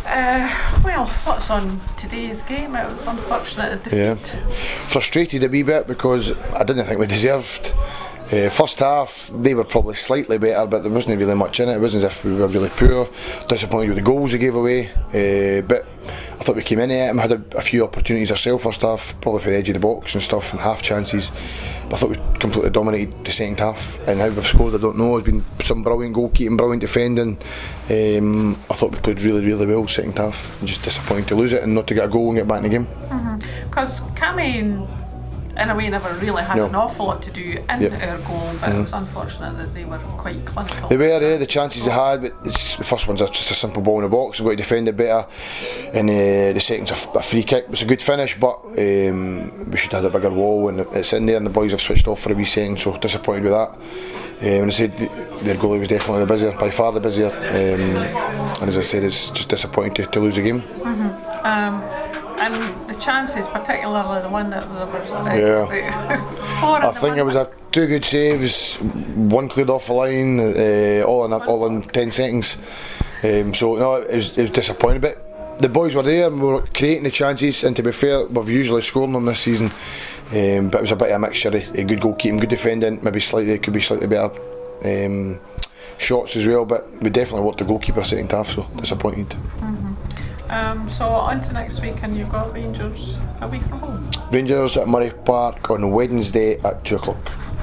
Well, thoughts on today's game? It was unfortunate defeat. Yeah, frustrated a wee bit because I didn't think we deserved. First half, they were probably slightly better, but there wasn't really much in it. It wasn't as if we were really poor. Disappointed with the goals they gave away, but I thought we came in at them, had a few opportunities ourselves first half, probably for the edge of the box and stuff, and half chances. But I thought we completely dominated the second half, and how we've scored, I don't know. There's been some brilliant goalkeeping, brilliant defending. I thought we played really, really well second half. I'm just disappointed to lose it and not to get a goal and get back in the game. Because Cammy, in a way, never really had an awful lot to do in our goal, but it was unfortunate that they were quite clinical. They were, the chances they had, but the first one's just a simple ball in the box. We've got to defend it better, and the second's a free kick. It's a good finish, but we should have had a bigger wall, and it's in there, and the boys have switched off for a wee second, so disappointed with that. When I said their goalie was definitely the busier, by far the busier, and as I said, it's just disappointing to lose a game. And the chances, particularly the one that was I think it was 2 good saves, one cleared off the line, all in 10 seconds. So no, it was disappointing, but the boys were there and we were creating the chances, and to be fair, we've usually scored them this season. But it was a bit of a mixture of good goalkeeping, good defending, maybe could be slightly better shots as well, but we definitely worked the goalkeeper second half, so disappointed. So on to next week, and you've got Rangers a week from home. Rangers at Murray Park on Wednesday at 2 o'clock.